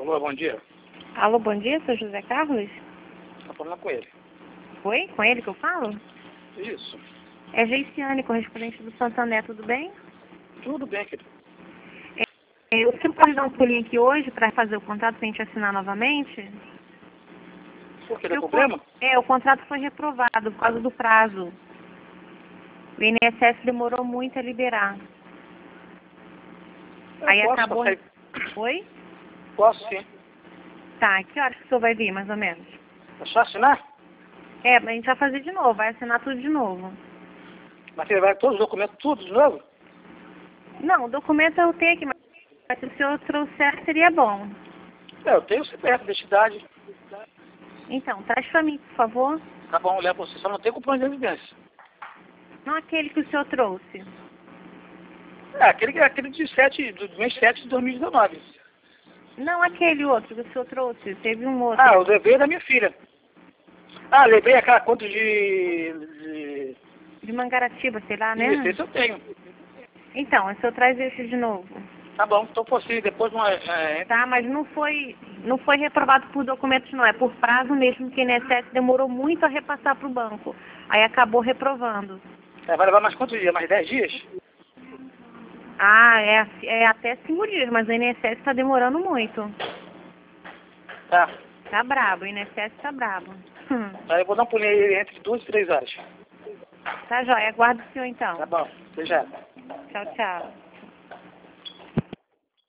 Alô, bom dia. Alô, bom dia, sou José Carlos? Tá falando com ele. Oi, com ele que eu falo? Isso. É Geiciane, correspondente do Santander, tudo bem? Tudo bem, querido. Você pode dar um pulinho aqui hoje para fazer o contrato para a gente assinar novamente? Por que? Deu problema? O contrato foi reprovado por causa do prazo. O INSS demorou muito a liberar. Aí posso acabou... passar... Oi? Posso, sim. Tá, que horas que o senhor vai vir, mais ou menos? É só assinar? Mas a gente vai fazer de novo, vai assinar tudo de novo. Mas você vai todos os documentos, tudo de novo? Não, o documento eu tenho aqui, mas se o senhor trouxer seria bom. Eu tenho o CPF, identidade. Então, traz para mim, por favor. Tá bom, olhar pra você. Só não tem comprovante de residência. Não aquele que o senhor trouxe. Aquele do mês 7 de 2019. Não aquele outro que o senhor trouxe, teve um outro. Eu levei da minha filha. Levei aquela conta de... De Mangaratiba, sei lá, né? Isso, esse eu tenho. Então, o senhor traz esse de novo. Tá bom, então fosse depois uma... Tá, mas não foi reprovado por documentos não, é por prazo mesmo, que o INSS demorou muito a repassar para o banco. Aí acabou reprovando. vai levar mais quantos dias? Mais 10 dias? É até 5 dias, mas o INSS está demorando muito. Tá. Tá brabo, o INSS tá brabo. Aí eu vou dar um pulinho aí entre 2 e 3 horas. Tá jóia, aguardo o senhor então. Tá bom, até já. Tchau, tchau.